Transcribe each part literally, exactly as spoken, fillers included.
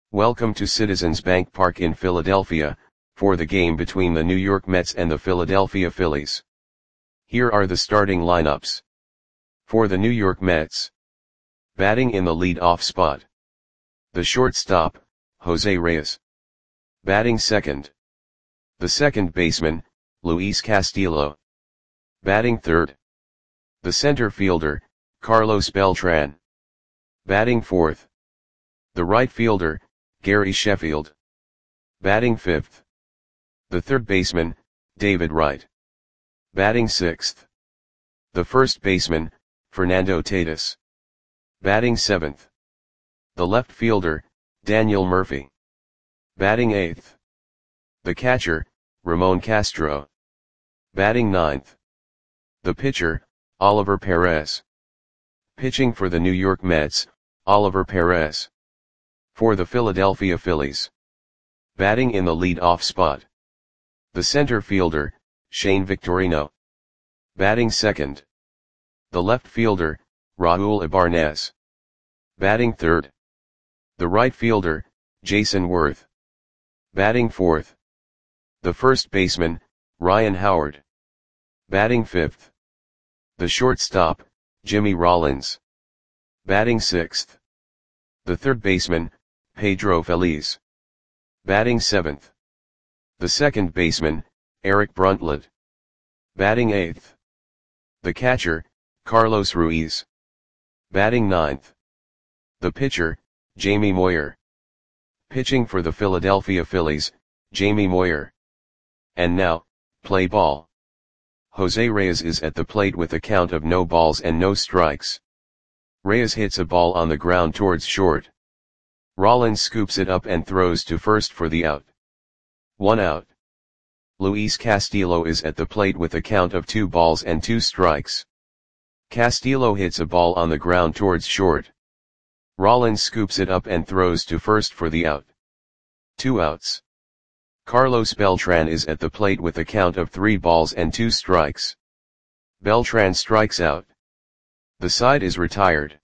Welcome to Citizens Bank Park in Philadelphia, for the game between the New York Mets and the Philadelphia Phillies. Here are the starting lineups. For the New York Mets. Batting in the lead-off spot. The shortstop, Jose Reyes. Batting second. The second baseman, Luis Castillo. Batting third. The center fielder, Carlos Beltran. Batting fourth. The right fielder, Gary Sheffield. Batting fifth. The third baseman, David Wright. Batting sixth. The first baseman, Fernando Tatis. Batting seventh. The left fielder, Daniel Murphy. Batting eighth. The catcher, Ramon Castro. Batting ninth. The pitcher, Oliver Perez. Pitching for the New York Mets, Oliver Perez. For the Philadelphia Phillies. Batting in the lead-off spot. The center fielder, Shane Victorino. Batting second. The left fielder, Raul Ibanez. Batting third. The right fielder, Jason Worth. Batting fourth. The first baseman, Ryan Howard. Batting fifth. The shortstop, Jimmy Rollins. Batting sixth. The third baseman, Pedro Feliz. Batting seventh. The second baseman, Eric Bruntlett. Batting eighth. The catcher, Carlos Ruiz. Batting ninth. The pitcher, Jamie Moyer. Pitching for the Philadelphia Phillies, Jamie Moyer. And now, play ball. Jose Reyes is at the plate with a count of no balls and no strikes. Reyes hits a ball on the ground towards short. Rollins scoops it up and throws to first for the out. One out. Luis Castillo is at the plate with a count of two balls and two strikes. Castillo hits a ball on the ground towards short. Rollins scoops it up and throws to first for the out. Two outs. Carlos Beltran is at the plate with a count of three balls and two strikes. Beltran strikes out. The side is retired.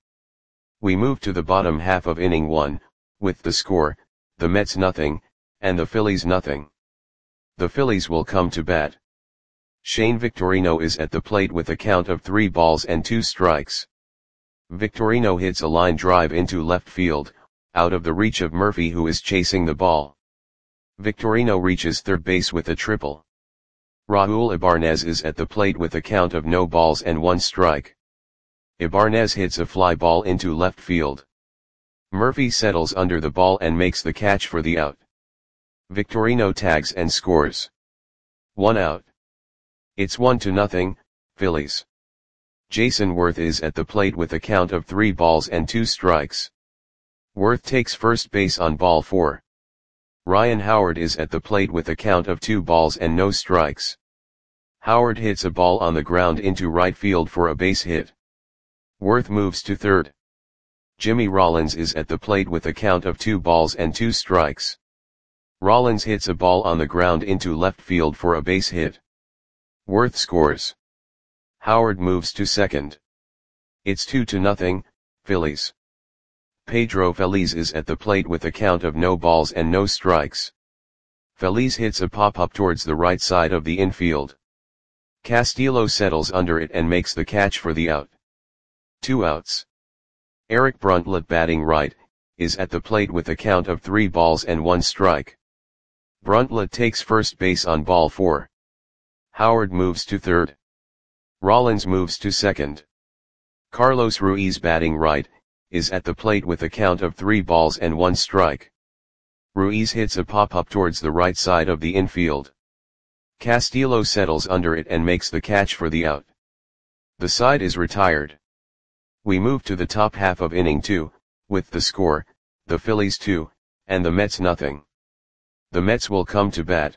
We move to the bottom half of inning one, with the score, the Mets nothing, and the Phillies nothing. The Phillies will come to bat. Shane Victorino is at the plate with a count of three balls and two strikes. Victorino hits a line drive into left field, out of the reach of Murphy who is chasing the ball. Victorino reaches third base with a triple. Raul Ibanez is at the plate with a count of no balls and one strike. Ibanez hits a fly ball into left field. Murphy settles under the ball and makes the catch for the out. Victorino tags and scores. One out. It's one to nothing, Phillies. Jason Worth is at the plate with a count of three balls and two strikes. Worth takes first base on ball four. Ryan Howard is at the plate with a count of two balls and no strikes. Howard hits a ball on the ground into right field for a base hit. Worth moves to third. Jimmy Rollins is at the plate with a count of two balls and two strikes. Rollins hits a ball on the ground into left field for a base hit. Worth scores. Howard moves to second. It's two to nothing, Phillies. Pedro Feliz is at the plate with a count of no balls and no strikes. Feliz hits a pop-up towards the right side of the infield. Castillo settles under it and makes the catch for the out. Two outs. Eric Bruntlett, batting right, is at the plate with a count of three balls and one strike. Bruntlett takes first base on ball four. Howard moves to third. Rollins moves to second. Carlos Ruiz, batting right, is at the plate with a count of three balls and one strike. Ruiz hits a pop-up towards the right side of the infield. Castillo settles under it and makes the catch for the out. The side is retired. We move to the top half of inning two, with the score, the Phillies two, and the Mets nothing. The Mets will come to bat.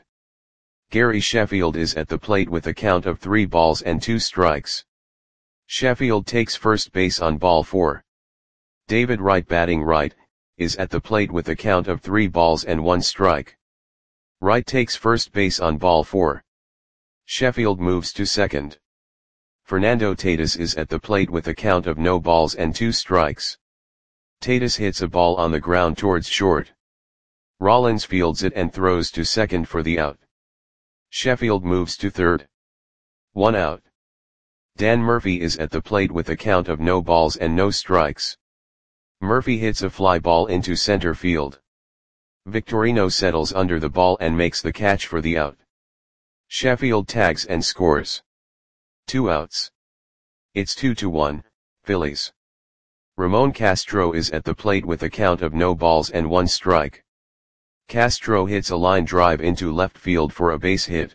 Gary Sheffield is at the plate with a count of three balls and two strikes. Sheffield takes first base on ball four. David Wright, batting right, is at the plate with a count of three balls and one strike. Wright takes first base on ball four. Sheffield moves to second. Fernando Tatis is at the plate with a count of no balls and two strikes. Tatis hits a ball on the ground towards short. Rollins fields it and throws to second for the out. Sheffield moves to third. One out. Dan Murphy is at the plate with a count of no balls and no strikes. Murphy hits a fly ball into center field. Victorino settles under the ball and makes the catch for the out. Sheffield tags and scores. Two outs. It's two to one, Phillies. Ramon Castro is at the plate with a count of no balls and one strike. Castro hits a line drive into left field for a base hit.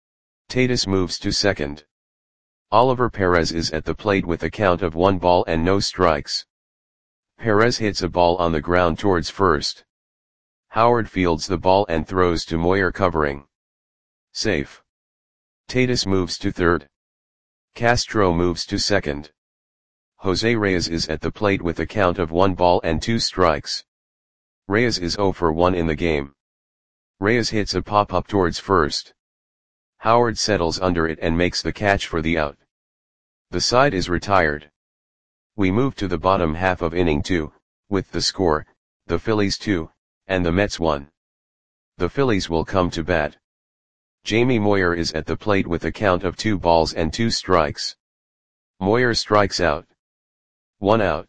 Tatis moves to second. Oliver Perez is at the plate with a count of one ball and no strikes. Perez hits a ball on the ground towards first. Howard fields the ball and throws to Moyer covering. Safe. Tatis moves to third. Castro moves to second. Jose Reyes is at the plate with a count of one ball and two strikes. Reyes is zero for one in the game. Reyes hits a pop-up towards first. Howard settles under it and makes the catch for the out. The side is retired. We move to the bottom half of inning two, with the score, the Phillies two, and the Mets one. The Phillies will come to bat. Jamie Moyer is at the plate with a count of two balls and two strikes. Moyer strikes out. One out.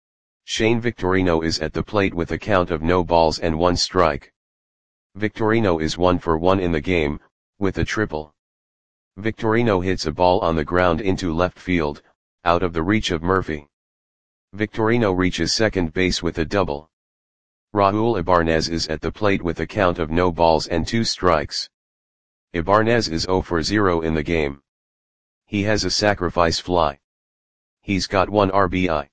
Shane Victorino is at the plate with a count of no balls and one strike. Victorino is one for one in the game, with a triple. Victorino hits a ball on the ground into left field, out of the reach of Murphy. Victorino reaches second base with a double. Raul Ibanez is at the plate with a count of no balls and two strikes. Ibanez is zero for zero in the game. He has a sacrifice fly. He's got one R B I.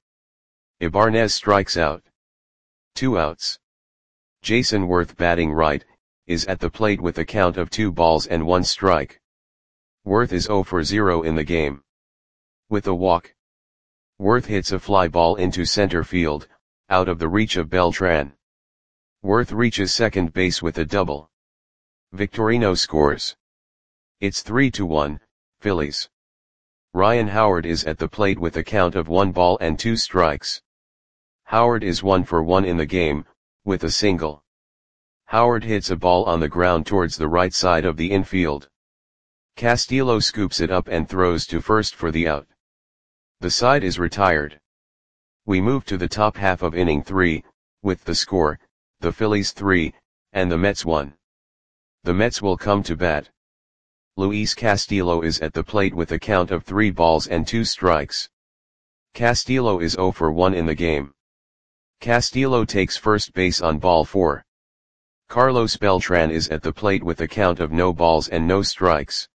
Ibanez strikes out. Two outs. Jason Worth, batting right, is at the plate with a count of two balls and one strike. Worth is zero for zero in the game. With a walk. Worth hits a fly ball into center field, out of the reach of Beltran. Worth reaches second base with a double. Victorino scores. It's three to one, Phillies. Ryan Howard is at the plate with a count of one ball and two strikes. Howard is one for one in the game, with a single. Howard hits a ball on the ground towards the right side of the infield. Castillo scoops it up and throws to first for the out. The side is retired. We move to the top half of inning three, with the score, the Phillies three, and the Mets one. The Mets will come to bat. Luis Castillo is at the plate with a count of three balls and two strikes. Castillo is zero for one in the game. Castillo takes first base on ball four. Carlos Beltran is at the plate with a count of no balls and no strikes.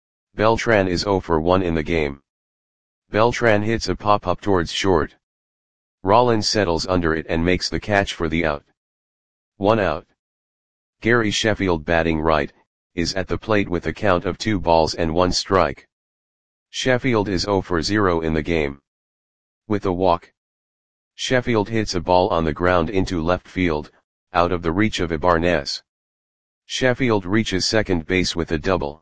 Beltran is zero for one in the game. Beltran hits a pop-up towards short. Rollins settles under it and makes the catch for the out. One out. Gary Sheffield, batting right, is at the plate with a count of two balls and one strike. Sheffield is zero for zero in the game. With a walk. Sheffield hits a ball on the ground into left field, out of the reach of Ibanez. Sheffield reaches second base with a double.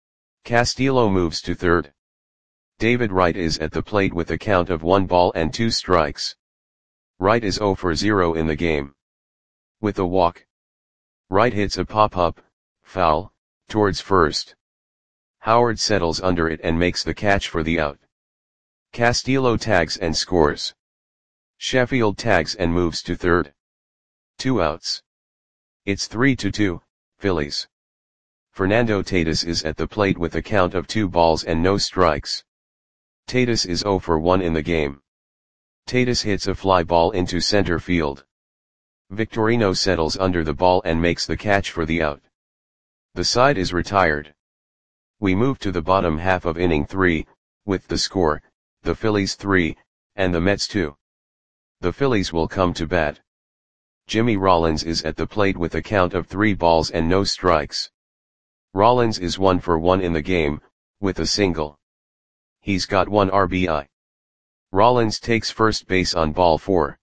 Castillo moves to third. David Wright is at the plate with a count of one ball and two strikes. Wright is zero for zero in the game. With a walk. Wright hits a pop-up, foul, towards first. Howard settles under it and makes the catch for the out. Castillo tags and scores. Sheffield tags and moves to third. Two outs. It's three to two, Phillies. Fernando Tatis is at the plate with a count of two balls and no strikes. Tatis is zero for one in the game. Tatis hits a fly ball into center field. Victorino settles under the ball and makes the catch for the out. The side is retired. We move to the bottom half of inning three, with the score, the Phillies three, and the Mets two. The Phillies will come to bat. Jimmy Rollins is at the plate with a count of three balls and no strikes. Rollins is one for one in the game, with a single. He's got one R B I. Rollins takes first base on ball four.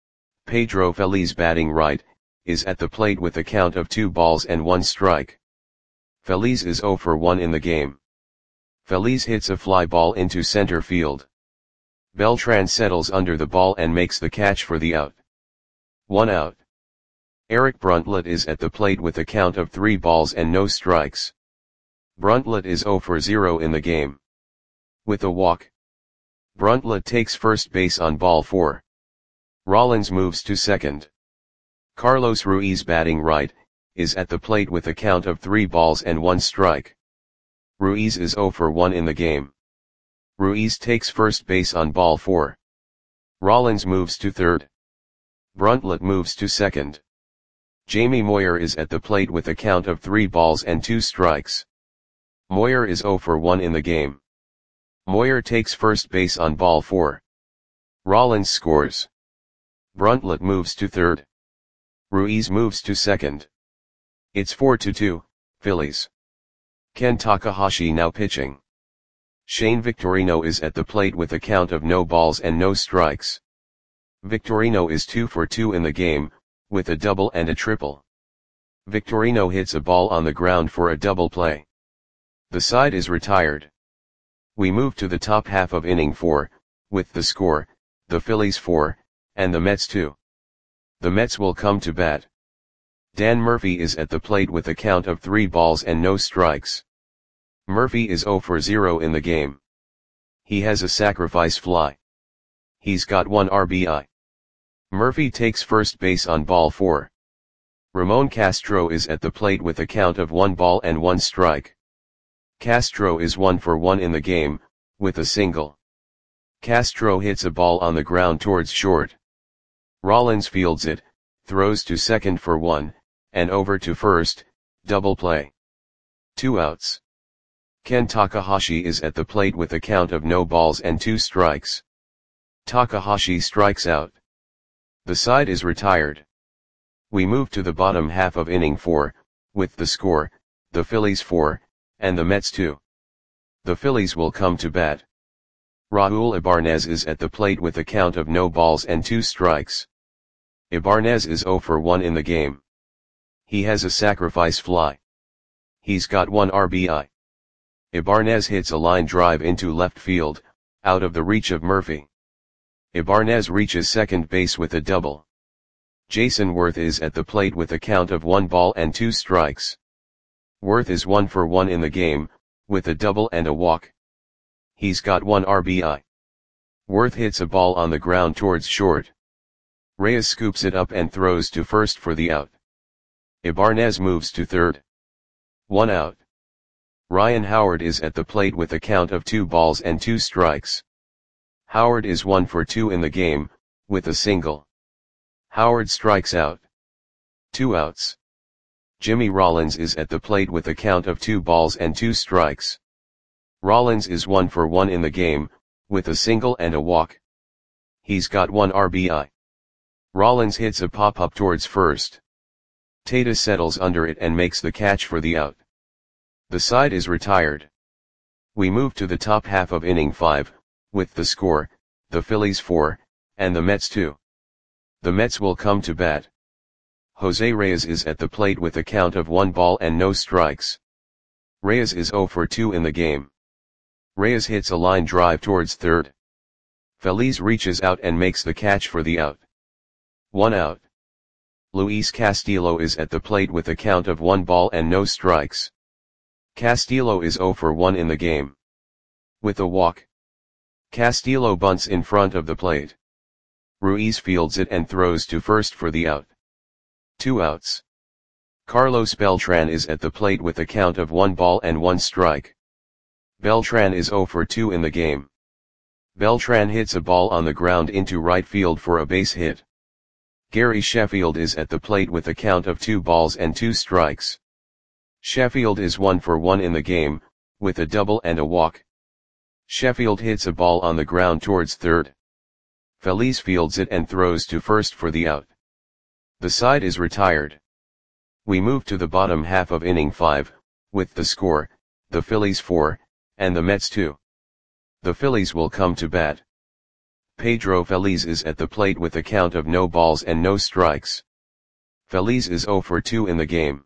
Pedro Feliz, batting right, is at the plate with a count of two balls and one strike. Feliz is zero for one in the game. Feliz hits a fly ball into center field. Beltran settles under the ball and makes the catch for the out. One out. Eric Bruntlett is at the plate with a count of three balls and no strikes. Bruntlett is zero for zero in the game. With a walk, Bruntlett takes first base on ball four. Rollins moves to second. Carlos Ruiz, batting right, is at the plate with a count of three balls and one strike. Ruiz is zero for one in the game. Ruiz takes first base on ball four. Rollins moves to third. Bruntlett moves to second. Jamie Moyer is at the plate with a count of three balls and two strikes. Moyer is zero for one in the game. Moyer takes first base on ball four. Rollins scores. Bruntlett moves to third. Ruiz moves to second. It's four to two, Phillies. Ken Takahashi now pitching. Shane Victorino is at the plate with a count of no balls and no strikes. Victorino is two for two in the game, with a double and a triple. Victorino hits a ball on the ground for a double play. The side is retired. We move to the top half of inning four, with the score, the Phillies four, and the Mets two. The Mets will come to bat. Dan Murphy is at the plate with a count of three balls and no strikes. Murphy is zero for zero in the game. He has a sacrifice fly. He's got one R B I. Murphy takes first base on ball four. Ramon Castro is at the plate with a count of one ball and one strike. Castro is one for one in the game, with a single. Castro hits a ball on the ground towards short. Rollins fields it, throws to second for one, and over to first, double play. Two outs. Ken Takahashi is at the plate with a count of no balls and two strikes. Takahashi strikes out. The side is retired. We move to the bottom half of inning four, with the score, the Phillies four, and the Mets two. The Phillies will come to bat. Raul Ibanez is at the plate with a count of no balls and two strikes. Ibanez is zero for one in the game. He has a sacrifice fly. He's got one R B I. Ibanez hits a line drive into left field, out of the reach of Murphy. Ibanez reaches second base with a double. Jason Worth is at the plate with a count of one ball and two strikes. Worth is one for one in the game, with a double and a walk. He's got one R B I. Worth hits a ball on the ground towards short. Reyes scoops it up and throws to first for the out. Ibanez moves to third. One out. Ryan Howard is at the plate with a count of two balls and two strikes. Howard is one for two in the game, with a single. Howard strikes out. Two outs. Jimmy Rollins is at the plate with a count of two balls and two strikes. Rollins is one for one in the game, with a single and a walk. He's got one R B I. Rollins hits a pop-up towards first. Tata settles under it and makes the catch for the out. The side is retired. We move to the top half of inning five, with the score, the Phillies four, and the Mets two. The Mets will come to bat. Jose Reyes is at the plate with a count of one ball and no strikes. Reyes is zero for two in the game. Reyes hits a line drive towards third. Feliz reaches out and makes the catch for the out. One out. Luis Castillo is at the plate with a count of one ball and no strikes. Castillo is zero for one in the game. With a walk, Castillo bunts in front of the plate. Ruiz fields it and throws to first for the out. Two outs. Carlos Beltran is at the plate with a count of one ball and one strike. Beltran is zero for two in the game. Beltran hits a ball on the ground into right field for a base hit. Gary Sheffield is at the plate with a count of two balls and two strikes. Sheffield is one for one in the game, with a double and a walk. Sheffield hits a ball on the ground towards third. Feliz fields it and throws to first for the out. The side is retired. We move to the bottom half of inning five, with the score, the Phillies four, and the Mets two. The Phillies will come to bat. Pedro Feliz is at the plate with a count of no balls and no strikes. Feliz is zero for two in the game.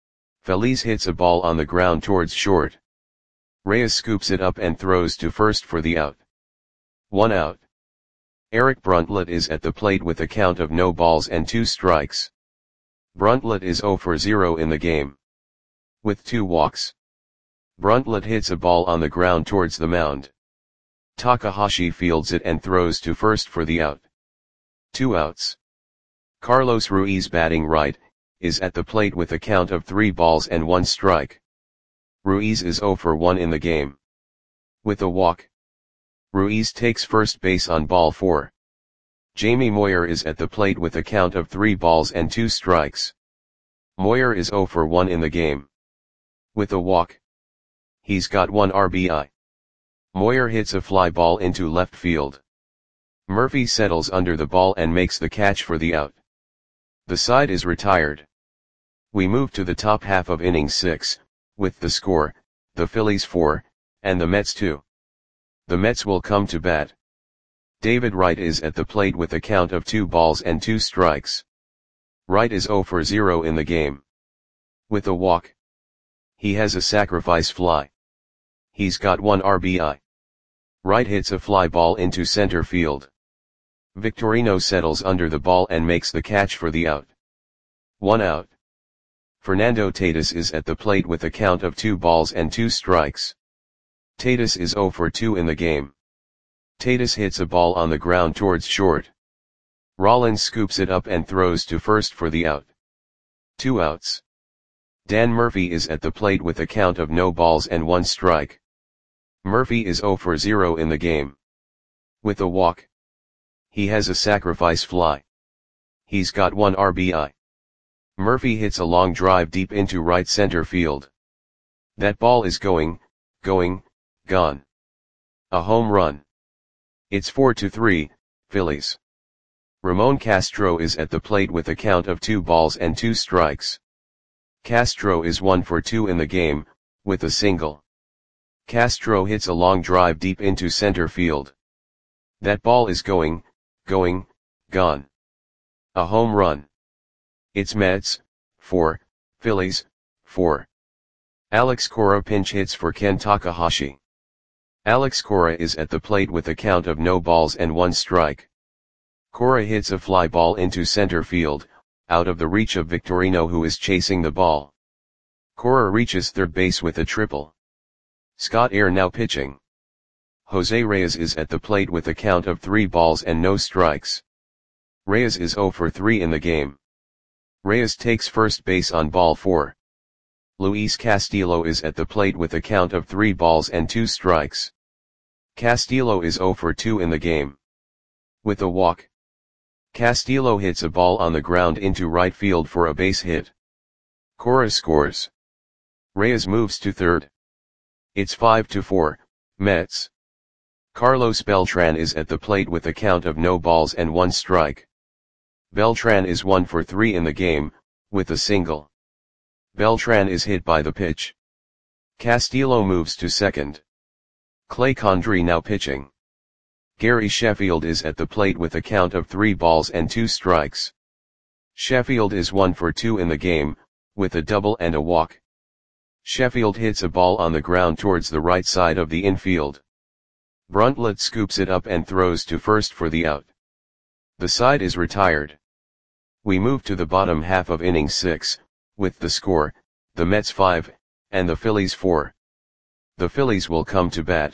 Feliz hits a ball on the ground towards short. Reyes scoops it up and throws to first for the out. One out. Eric Bruntlett is at the plate with a count of no balls and two strikes. Bruntlett is zero for zero in the game. With two walks. Bruntlett hits a ball on the ground towards the mound. Takahashi fields it and throws to first for the out. Two outs. Carlos Ruiz, batting right, is at the plate with a count of three balls and one strike. Ruiz is zero for one in the game. With a walk. Ruiz takes first base on ball four. Jamie Moyer is at the plate with a count of three balls and two strikes. Moyer is zero for one in the game. With a walk. He's got one R B I. Moyer hits a fly ball into left field. Murphy settles under the ball and makes the catch for the out. The side is retired. We move to the top half of inning six, with the score, the Phillies four, and the Mets two. The Mets will come to bat. David Wright is at the plate with a count of two balls and two strikes. Wright is zero for zero in the game. With a walk. He has a sacrifice fly. He's got one R B I. Wright hits a fly ball into center field. Victorino settles under the ball and makes the catch for the out. One out. Fernando Tatis is at the plate with a count of two balls and two strikes. Tatis is zero for two in the game. Tatis hits a ball on the ground towards short. Rollins scoops it up and throws to first for the out. Two outs. Dan Murphy is at the plate with a count of no balls and one strike. Murphy is zero for zero in the game. With a walk. He has a sacrifice fly. He's got one R B I. Murphy hits a long drive deep into right center field. That ball is going, going, gone. A home run. It's four to three, Phillies. Ramon Castro is at the plate with a count of two balls and two strikes. Castro is one for two in the game, with a single. Castro hits a long drive deep into center field. That ball is going, going, gone. A home run. It's Mets, four, Phillies, four. Alex Cora pinch hits for Ken Takahashi. Alex Cora is at the plate with a count of no balls and one strike. Cora hits a fly ball into center field, out of the reach of Victorino, who is chasing the ball. Cora reaches third base with a triple. Scott Air now pitching. Jose Reyes is at the plate with a count of three balls and no strikes. Reyes is zero for three in the game. Reyes takes first base on ball four. Luis Castillo is at the plate with a count of three balls and two strikes. Castillo is zero for two in the game. With a walk. Castillo hits a ball on the ground into right field for a base hit. Cora scores. Reyes moves to third. It's five to four, Mets. Carlos Beltran is at the plate with a count of no balls and one strike. Beltran is one for three in the game, with a single. Beltran is hit by the pitch. Castillo moves to second. Clay Condrey now pitching. Gary Sheffield is at the plate with a count of three balls and two strikes. Sheffield is one for two in the game, with a double and a walk. Sheffield hits a ball on the ground towards the right side of the infield. Bruntlett scoops it up and throws to first for the out. The side is retired. We move to the bottom half of inning six, with the score, the Mets five, and the Phillies four. The Phillies will come to bat.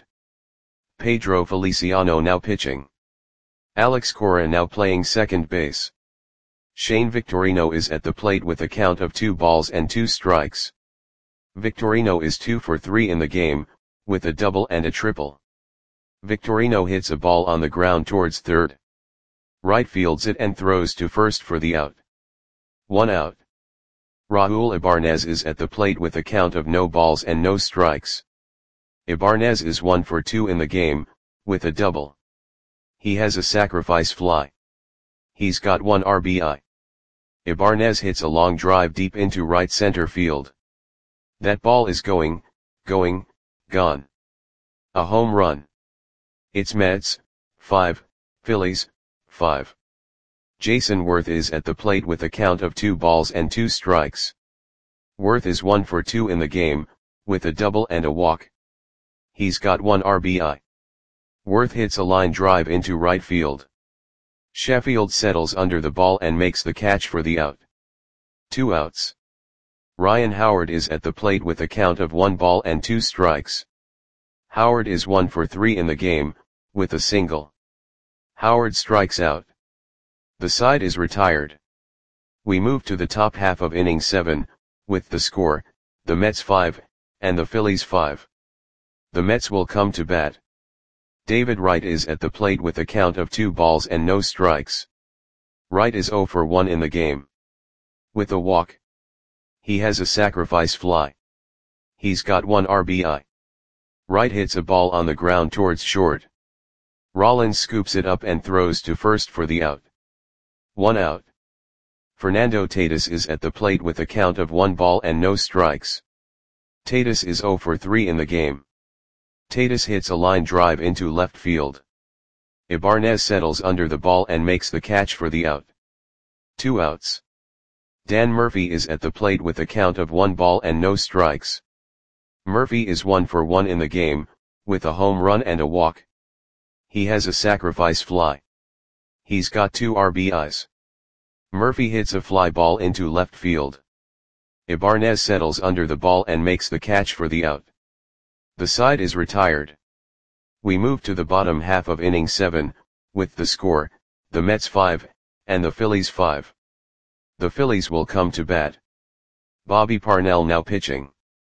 Pedro Feliciano now pitching. Alex Cora now playing second base. Shane Victorino is at the plate with a count of two balls and two strikes. Victorino is two for three in the game, with a double and a triple. Victorino hits a ball on the ground towards third. Right fields it and throws to first for the out. One out. Raul Ibanez is at the plate with a count of no balls and no strikes. Ibanez is one for two in the game, with a double. He has a sacrifice fly. He's got one R B I. Ibanez hits a long drive deep into right center field. That ball is going, going, gone. A home run. It's Mets, five, Phillies, five. Jason Worth is at the plate with a count of two balls and two strikes. Worth is one for two in the game, with a double and a walk. He's got one R B I. Worth hits a line drive into right field. Sheffield settles under the ball and makes the catch for the out. Two outs. Ryan Howard is at the plate with a count of one ball and two strikes. Howard is one for three in the game, with a single. Howard strikes out. The side is retired. We move to the top half of inning seven, with the score, the Mets five, and the Phillies five. The Mets will come to bat. David Wright is at the plate with a count of two balls and no strikes. Wright is zero for one in the game. With a walk. He has a sacrifice fly. He's got one R B I. Wright hits a ball on the ground towards short. Rollins scoops it up and throws to first for the out. One out. Fernando Tatis is at the plate with a count of one ball and no strikes. Tatis is zero for three in the game. Tatis hits a line drive into left field. Ibanez settles under the ball and makes the catch for the out. Two outs. Dan Murphy is at the plate with a count of one ball and no strikes. Murphy is one for one in the game, with a home run and a walk. He has a sacrifice fly. He's got two R B Is. Murphy hits a fly ball into left field. Ibanez settles under the ball and makes the catch for the out. The side is retired. We move to the bottom half of inning seven, with the score, the Mets five, and the Phillies five. The Phillies will come to bat. Bobby Parnell now pitching.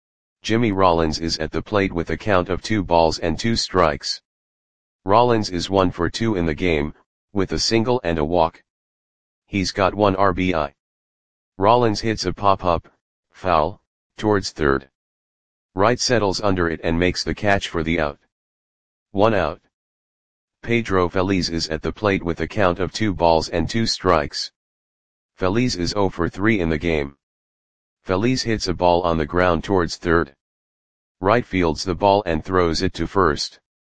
Jimmy Rollins is at the plate with a count of two balls and two strikes. Rollins is one for two in the game, with a single and a walk. He's got one R B I. Rollins hits a pop-up, foul, towards third. Wright settles under it and makes the catch for the out. One out. Pedro Feliz is at the plate with a count of two balls and two strikes. Feliz is zero for three in the game. Feliz hits a ball on the ground towards third. Wright fields the ball and throws it to first.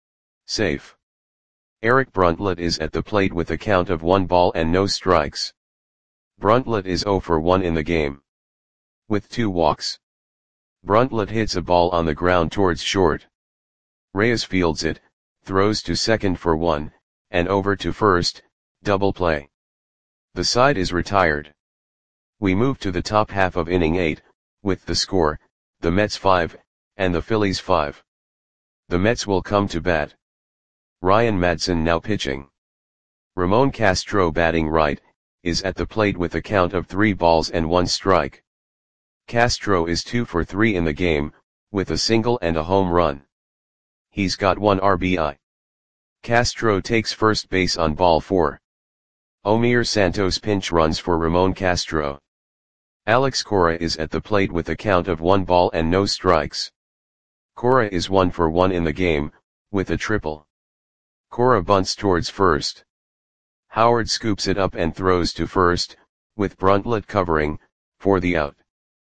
Safe. Eric Bruntlett is at the plate with a count of one ball and no strikes. Bruntlett is zero for one in the game. With two walks. Bruntlett hits a ball on the ground towards short. Reyes fields it, throws to second for one, and over to first, double play. The side is retired. We move to the top half of inning eight, with the score, the Mets five, and the Phillies five. The Mets will come to bat. Ryan Madson now pitching. Ramon Castro batting right, is at the plate with a count of three balls and one strike. Castro is two for three in the game, with a single and a home run. He's got one R B I. Castro takes first base on ball four. Omir Santos pinch runs for Ramon Castro. Alex Cora is at the plate with a count of one ball and no strikes. Cora is one for one in the game, with a triple. Cora bunts towards first. Howard scoops it up and throws to first, with Bruntlett covering, for the out.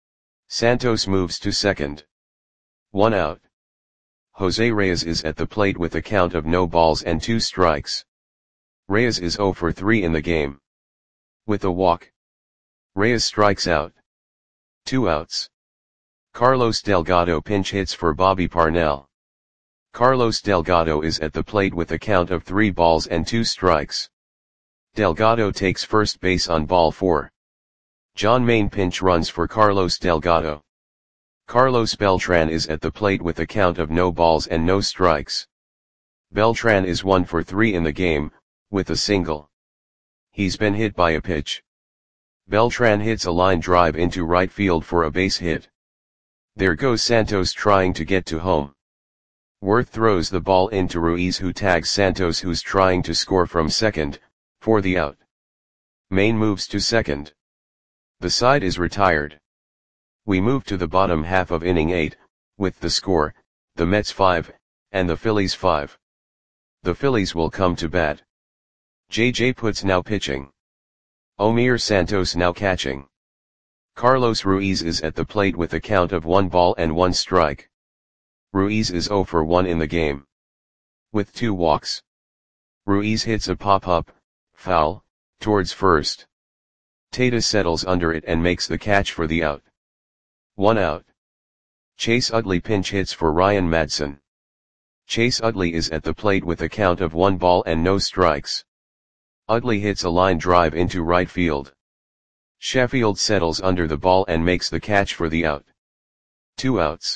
Santos moves to second. One out. Jose Reyes is at the plate with a count of no balls and two strikes. Reyes is zero for three in the game. With a walk. Reyes strikes out. Two outs. Carlos Delgado pinch hits for Bobby Parnell. Carlos Delgado is at the plate with a count of three balls and two strikes. Delgado takes first base on ball four. John Maine pinch runs for Carlos Delgado. Carlos Beltran is at the plate with a count of no balls and no strikes. Beltran is one for three in the game, with a single. He's been hit by a pitch. Beltran hits a line drive into right field for a base hit. There goes Santos trying to get to home. Worth throws the ball into Ruiz, who tags Santos, who's trying to score from second, for the out. Maine moves to second. The side is retired. We move to the bottom half of inning eight, with the score, the Mets five, and the Phillies five. The Phillies will come to bat. J J Putz now pitching. Omir Santos now catching. Carlos Ruiz is at the plate with a count of one ball and one strike. Ruiz is zero for one in the game. With two walks. Ruiz hits a pop-up, foul, towards first. Tatis settles under it and makes the catch for the out. One out. Chase Utley pinch hits for Ryan Madson. Chase Utley is at the plate with a count of one ball and no strikes. Utley hits a line drive into right field. Sheffield settles under the ball and makes the catch for the out. Two outs.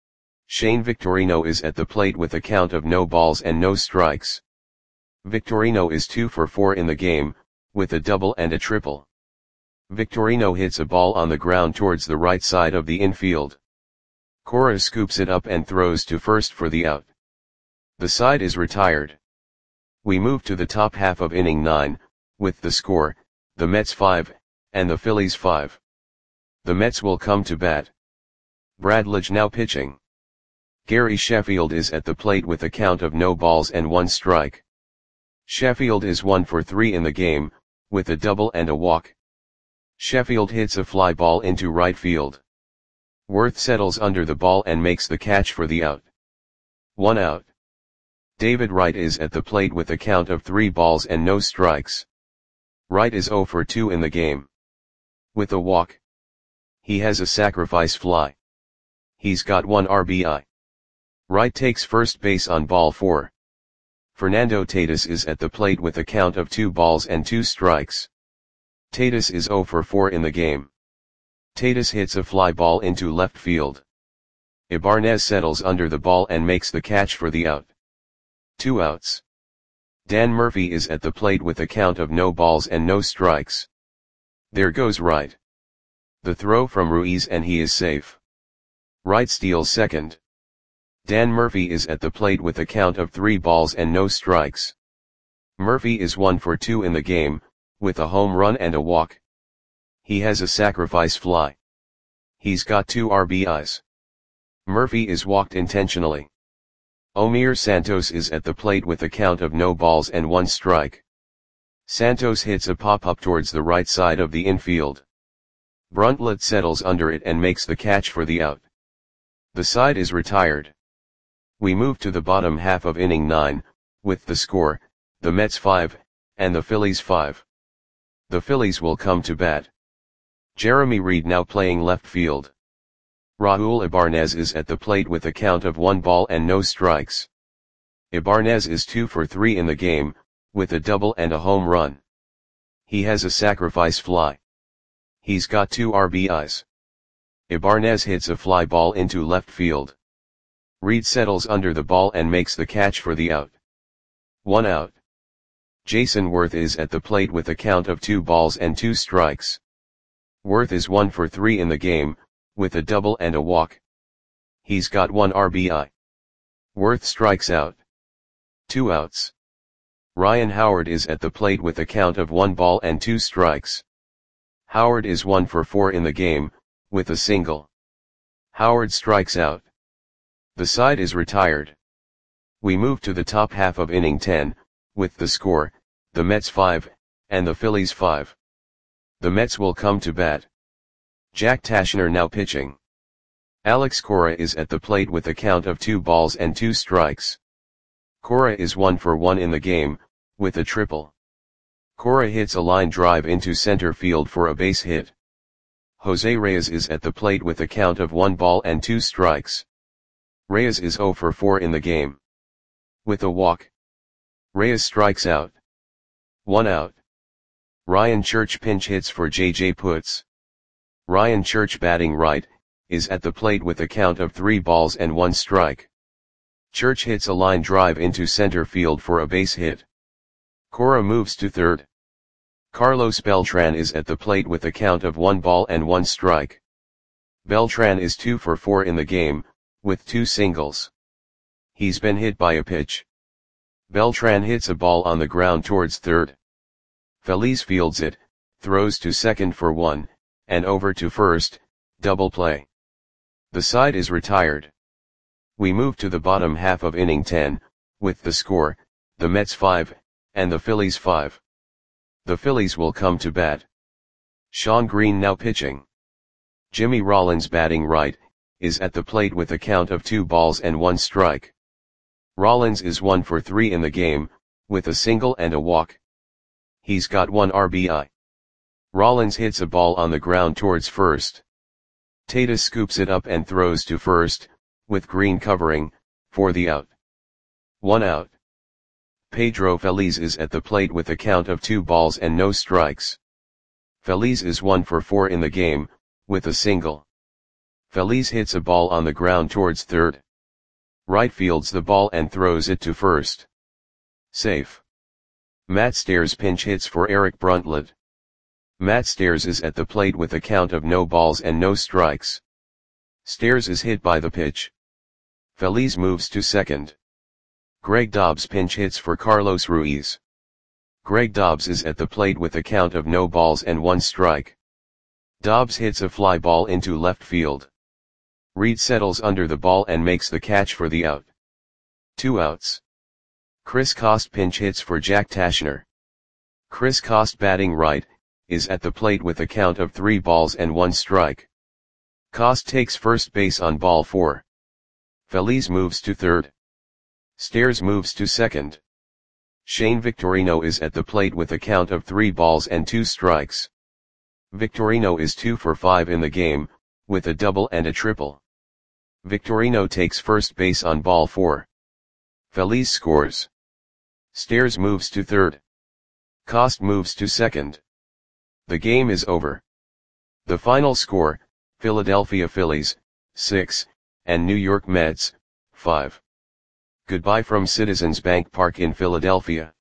Shane Victorino is at the plate with a count of no balls and no strikes. Victorino is two for four in the game, with a double and a triple. Victorino hits a ball on the ground towards the right side of the infield. Cora scoops it up and throws to first for the out. The side is retired. We move to the top half of inning nine, with the score, the Mets five, and the Phillies five. The Mets will come to bat. Brad Lidge now pitching. Gary Sheffield is at the plate with a count of no balls and one strike. Sheffield is one for three in the game, with a double and a walk. Sheffield hits a fly ball into right field. Worth settles under the ball and makes the catch for the out. One out. David Wright is at the plate with a count of three balls and no strikes. Wright is zero for two in the game. With a walk. He has a sacrifice fly. He's got one R B I. Wright takes first base on ball four. Fernando Tatis is at the plate with a count of two balls and two strikes. Tatis is zero for four in the game. Tatis hits a fly ball into left field. Ibanez settles under the ball and makes the catch for the out. Two outs. Dan Murphy is at the plate with a count of no balls and no strikes. There goes Wright. The throw from Ruiz and he is safe. Wright steals second. Dan Murphy is at the plate with a count of three balls and no strikes. Murphy is one for two in the game, with a home run and a walk. He has a sacrifice fly. He's got two R B Is. Murphy is walked intentionally. Omir Santos is at the plate with a count of no balls and one strike. Santos hits a pop-up towards the right side of the infield. Bruntlett settles under it and makes the catch for the out. The side is retired. We move to the bottom half of inning nine, with the score, the Mets five, and the Phillies five. The Phillies will come to bat. Jeremy Reed now playing left field. Raul Ibanez is at the plate with a count of one ball and no strikes. Ibanez is two for three in the game, with a double and a home run. He has a sacrifice fly. He's got two R B Is. Ibanez hits a fly ball into left field. Reed settles under the ball and makes the catch for the out. One out. Jason Worth is at the plate with a count of two balls and two strikes. Worth is one for three in the game, with a double and a walk. He's got one R B I. Worth strikes out. Two outs. Ryan Howard is at the plate with a count of one ball and two strikes. Howard is one for four in the game, with a single. Howard strikes out. The side is retired. We move to the top half of inning ten, with the score, the Mets five, and the Phillies five. The Mets will come to bat. Jack Tashner now pitching. Alex Cora is at the plate with a count of two balls and two strikes. Cora is one for one in the game, with a triple. Cora hits a line drive into center field for a base hit. Jose Reyes is at the plate with a count of one ball and two strikes. Reyes is zero for four in the game. With a walk. Reyes strikes out. One out. Ryan Church pinch hits for J J Putz. Ryan Church batting right, is at the plate with a count of three balls and one strike. Church hits a line drive into center field for a base hit. Cora moves to third. Carlos Beltran is at the plate with a count of one ball and one strike. Beltran is two for four in the game, with two singles. He's been hit by a pitch. Beltran hits a ball on the ground towards third. Feliz fields it, throws to second for one, and over to first, double play. The side is retired. We move to the bottom half of inning ten, with the score, the Mets five, and the Phillies five. The Phillies will come to bat. Sean Green now pitching. Jimmy Rollins batting right, is at the plate with a count of two balls and one strike. Rollins is one for three in the game, with a single and a walk. He's got one R B I. Rollins hits a ball on the ground towards first. Tatis scoops it up and throws to first, with Green covering, for the out. One out. Pedro Feliz is at the plate with a count of two balls and no strikes. Feliz is one for four in the game, with a single. Feliz hits a ball on the ground towards third. Right fields the ball and throws it to first. Safe. Matt Stairs pinch hits for Eric Brundtland. Matt Stairs is at the plate with a count of no balls and no strikes. Stairs is hit by the pitch. Feliz moves to second. Greg Dobbs pinch hits for Carlos Ruiz. Greg Dobbs is at the plate with a count of no balls and one strike. Dobbs hits a fly ball into left field. Reed settles under the ball and makes the catch for the out. Two outs. Chris Cost pinch hits for Jack Tashner. Chris Cost, batting right, is at the plate with a count of three balls and one strike. Cost takes first base on ball four. Feliz moves to third. Stairs moves to second. Shane Victorino is at the plate with a count of three balls and two strikes. Victorino is two for five in the game, with a double and a triple. Victorino takes first base on ball four. Feliz scores. Stairs moves to third. Cost moves to second. The game is over. The final score, Philadelphia Phillies, six, and New York Mets, five. Goodbye from Citizens Bank Park in Philadelphia.